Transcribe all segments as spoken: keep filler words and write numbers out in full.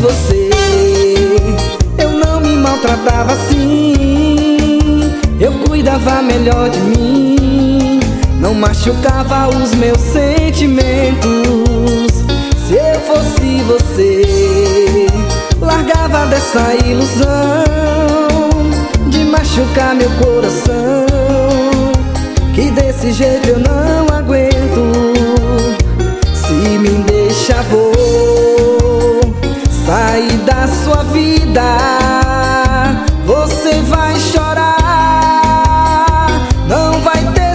você, eu não me maltratava assim. Eu cuidava melhor de mim, não machucava os meus sentimentos. Se eu fosse você, largava dessa ilusão de machucar meu coração, que desse jeito eu não aguento. Se me deixa, vou sair da sua vida. Você vai chorar, não vai ter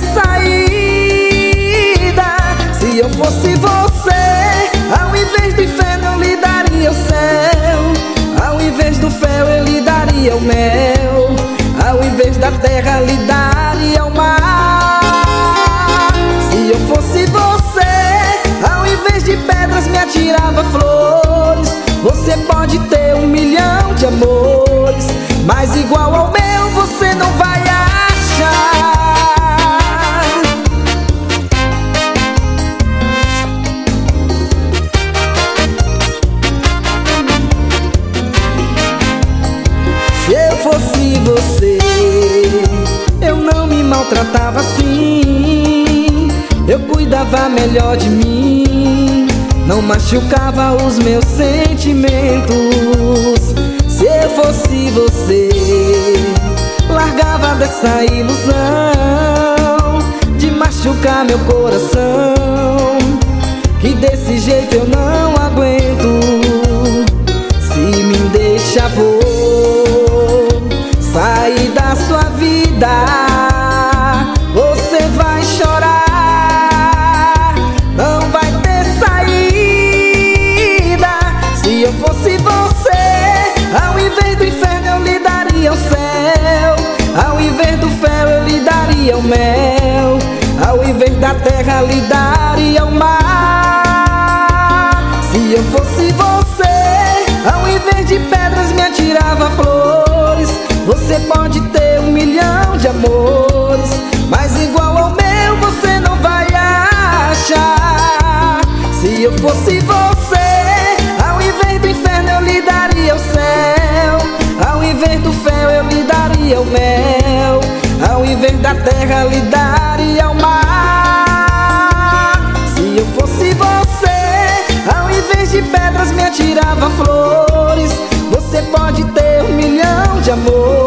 saída. Se eu fosse você, ao invés de inferno eu lhe daria o céu, ao invés do fel eu lhe daria o mel, ao invés da terra lhe daria o mar. Se eu fosse você, ao invés de pedras me atirava flores. Você pode ter um milhão de amores, mas igual ao meu você não vai achar. Se eu fosse você, eu não me maltratava assim. Eu cuidava melhor de mim, não machucava os meus sentimentos. Se eu fosse você, largava dessa ilusão de machucar meu coração, que desse jeito eu não aguento. Se me deixa, vou sair da sua vida. Você vai chorar, não vai ter saída. Se eu fosse você, ao invés do inferno eu lhe daria o céu, ao invés do fel eu lhe daria o mel, ao invés da terra lhe daria o mar. Se eu fosse você, ao invés de pedras me atirava flores. Você pode ter um milhão de amores, mas igual ao meu você não vai achar. Se eu fosse você, ao invés do inferno eu lhe daria o céu, ao invés do fel eu lhe daria o mel, ao invés da terra lhe daria o mar. Se eu fosse você, ao invés de pedras me atirava flores. Você pode ter um milhão de amores,